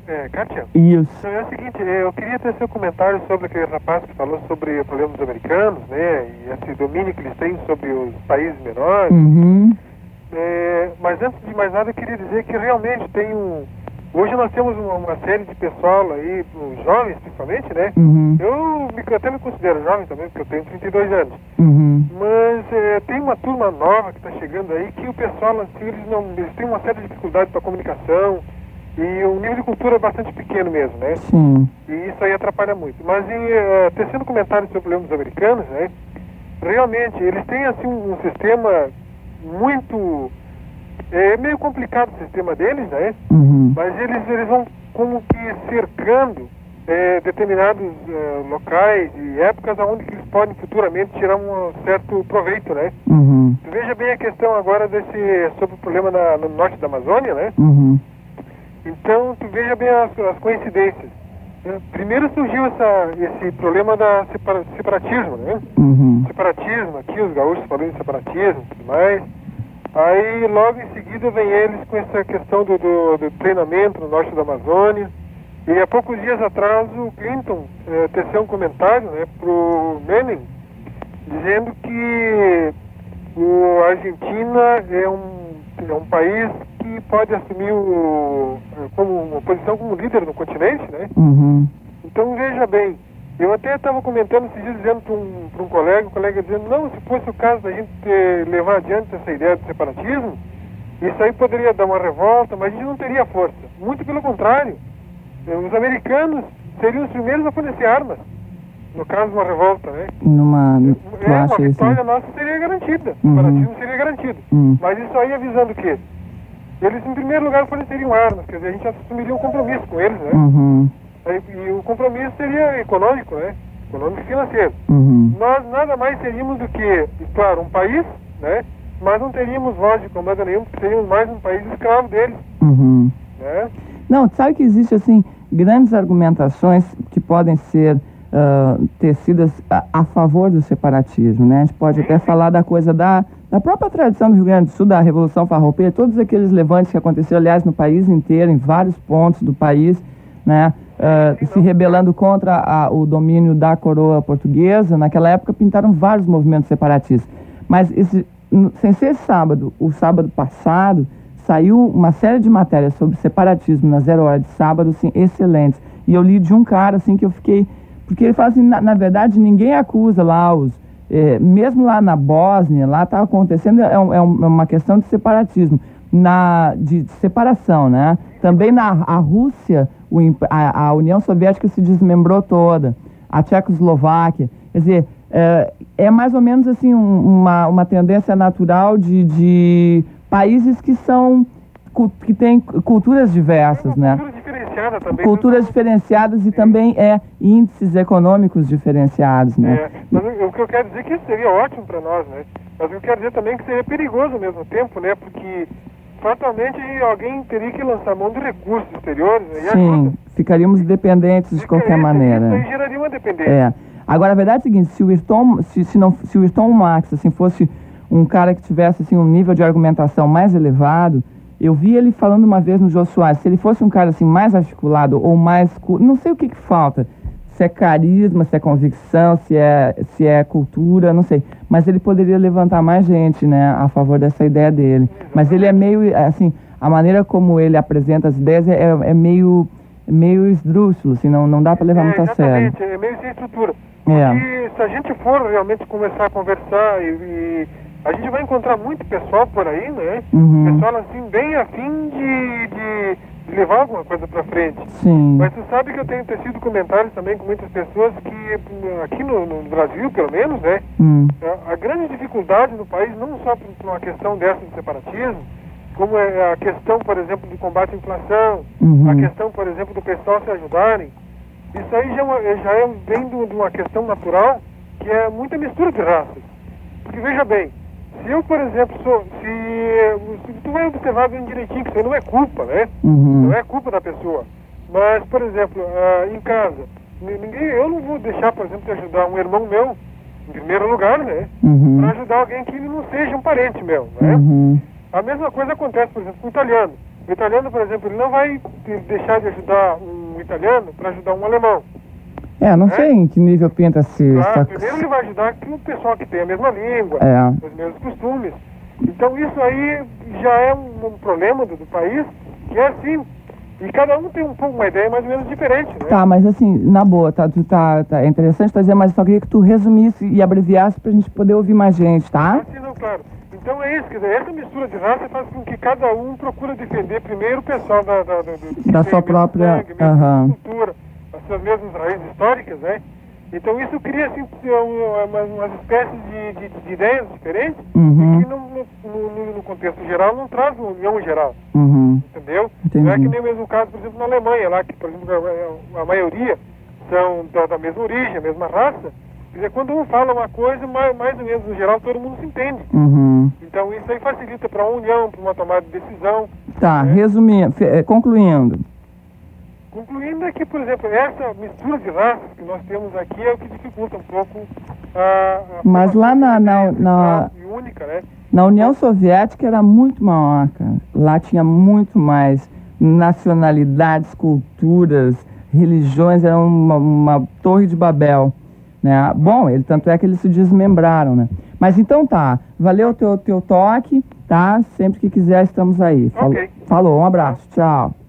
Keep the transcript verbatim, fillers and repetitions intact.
É, Kátia? Isso. Então, é o seguinte, eu queria ter seu comentário sobre aquele rapaz que falou sobre o problema dos americanos, né, e esse domínio que eles têm sobre os países menores. Uhum. É, mas antes de mais nada, eu queria dizer que realmente tem um... Hoje nós temos uma, uma série de pessoal aí, os jovens principalmente, né? Uhum. Eu me, até me considero jovem também, porque eu tenho trinta e dois anos. Uhum. Mas é, tem uma turma nova que está chegando aí que o pessoal, assim, eles, não, eles têm uma certa dificuldade para comunicação e o nível de cultura é bastante pequeno mesmo, né? Sim. E isso aí atrapalha muito. Mas em, uh, tecendo comentários sobre o problema dos americanos, né? Realmente, eles têm assim um, um sistema muito... É meio complicado o sistema deles, né? Uhum. Mas eles, eles vão como que cercando é, determinados uh, locais e épocas onde eles podem futuramente tirar um certo proveito, né? Uhum. Veja bem a questão agora desse, sobre o problema na, no norte da Amazônia, né? Uhum. Então, tu veja bem as, as coincidências. Primeiro surgiu essa, esse problema da separa, separatismo, né? Uhum. Separatismo, aqui os gaúchos falando em separatismo e tudo mais. Aí logo em seguida vem eles com essa questão do, do, do treinamento no norte da Amazônia. E há poucos dias atrás o Clinton eh, teceu um comentário, né, pro Menem, dizendo que o, a Argentina é um, é um país que pode assumir o, como uma posição como líder no continente, né? Uhum. Então veja bem, eu até estava comentando esses dias, dizendo para um, para um colega, um colega dizendo, não, se fosse o caso da gente ter, levar adiante essa ideia do separatismo, isso aí poderia dar uma revolta, mas a gente não teria força. Muito pelo contrário, os americanos seriam os primeiros a fornecer armas, no caso de uma revolta, né? Numa... É, uma vitória isso, nossa seria garantida, o uhum. separatismo seria garantido. Uhum. Mas isso aí avisando o quê? Eles, em primeiro lugar, forneceriam armas, quer dizer, a gente assumiria um compromisso com eles, né? Uhum. E o compromisso seria econômico, né? Econômico e financeiro. Uhum. Nós nada mais seríamos do que, claro, um país, né? Mas não teríamos voz de comando nenhum, porque seríamos mais um país escravo deles. Uhum. Né? Não, sabe que existe, assim, grandes argumentações que podem ser uh, tecidas a, a favor do separatismo, né? A gente pode até falar da coisa da, da própria tradição do Rio Grande do Sul, da Revolução Farroupeira, todos aqueles levantes que aconteceram, aliás, no país inteiro, em vários pontos do país, né? Uh, se rebelando contra a, o domínio da coroa portuguesa. Naquela época pintaram vários movimentos separatistas. Mas esse, sem ser sábado, o sábado passado, saiu uma série de matérias sobre separatismo na Zero Hora de sábado, assim, excelentes. E eu li de um cara, assim, que eu fiquei... Porque ele fala assim, na, na verdade, ninguém acusa lá os... Eh, mesmo lá na Bósnia, lá está acontecendo, é, um, é uma questão de separatismo, na, de, de separação, né? Também na a Rússia, o, a, a União Soviética se desmembrou toda, a Tchecoslováquia, quer dizer, é, é mais ou menos assim um, uma, uma tendência natural de, de países que são, que têm culturas diversas, né? Cultura diferenciada também. Culturas diferenciadas e também é índices econômicos diferenciados, né? É, mas o, o que eu quero dizer é que isso seria ótimo para nós, né? Mas o que eu quero dizer também é que seria perigoso ao mesmo tempo, né? Porque fatalmente alguém teria que lançar mão de recursos exteriores, né? E sim, ajuda. Ficaríamos dependentes de qualquer isso, maneira. Isso aí geraria uma dependência. É. Agora, a verdade é a seguinte, se o Ayrton, se, se não, se o Ayrton Marx, assim, fosse um cara que tivesse, assim, um nível de argumentação mais elevado, eu vi ele falando uma vez no Jô Soares, se ele fosse um cara, assim, mais articulado ou mais... Não sei o que que falta, se é carisma, se é convicção, se é, se é cultura, não sei. Mas ele poderia levantar mais gente, né, a favor dessa ideia dele. Mas ele é meio, assim, a maneira como ele apresenta as ideias é, é meio, meio esdrúxulo, assim, não, não dá para levar é, muito a sério. Exatamente, é meio sem estrutura. É. Porque se a gente for realmente começar a conversar e, e a gente vai encontrar muito pessoal por aí, né? Uhum. Pessoal, assim, bem afim de, de, de levar alguma coisa pra frente. Sim. Mas tu sabe que eu tenho tecido comentários também com muitas pessoas que, aqui no, no Brasil, pelo menos, né? Hum. A, a grande dificuldade no país, não só por, por uma questão dessa de separatismo, como é a questão, por exemplo, do combate à inflação, Uhum. a questão, por exemplo, do pessoal se ajudarem. Isso aí já, é uma, já é, vem de uma questão natural, que é muita mistura de raças. Porque, veja bem, se eu, por exemplo, sou, se, se tu vai observar bem direitinho, que isso aí não é culpa, né? Uhum. Não é culpa da pessoa. Mas, por exemplo, uh, em casa, ninguém, eu não vou deixar, por exemplo, de ajudar um irmão meu, em primeiro lugar, né? Uhum. Para ajudar alguém que não seja um parente meu, né? Uhum. A mesma coisa acontece, por exemplo, com o italiano. O italiano, por exemplo, ele não vai deixar de ajudar um italiano para ajudar um alemão. É, não é? sei em que nível pinta-se... Claro, essa... primeiro ele vai ajudar o pessoal que tem a mesma língua, é. os mesmos costumes. Então isso aí já é um, um problema do, do país, que é assim. E cada um tem um pouco uma ideia mais ou menos diferente, né? Tá, mas assim, na boa, tá, tu tá, tá, é interessante tá dizendo, mas eu só queria que tu resumisse e abreviasse pra gente poder ouvir mais gente, tá? Ah, sim, não, claro. Então é isso, quer dizer, essa mistura de raça faz com que cada um procura defender primeiro o pessoal da, da, da, do, da sua própria sangue, mesma uhum. cultura, as suas mesmas raízes históricas, né? Então isso cria assim, umas, umas espécies de, de, de ideias diferentes, uhum. que no, no, no contexto geral não traz uma união geral, uhum. entendeu? Entendi. Não é que nem o mesmo caso, por exemplo, na Alemanha, lá que, por exemplo, a, a maioria são da, da mesma origem, a mesma raça. Quer dizer, quando um fala uma coisa, mais, mais ou menos no geral, todo mundo se entende. Uhum. Então isso aí facilita para uma união, para uma tomada de decisão. Tá, né? resumindo, concluindo. Concluindo é que, por exemplo, essa mistura de raças que nós temos aqui é o que dificulta um pouco a... a Mas lá na, na, na, única, né? na União Soviética era muito maior, cara. Lá tinha muito mais nacionalidades, culturas, religiões, era uma, uma torre de Babel. Né? Bom, ele, tanto é que eles se desmembraram, né? Mas então tá, valeu o teu, teu toque, tá? Sempre que quiser estamos aí. Falou, Okay. Falou, um abraço, tchau.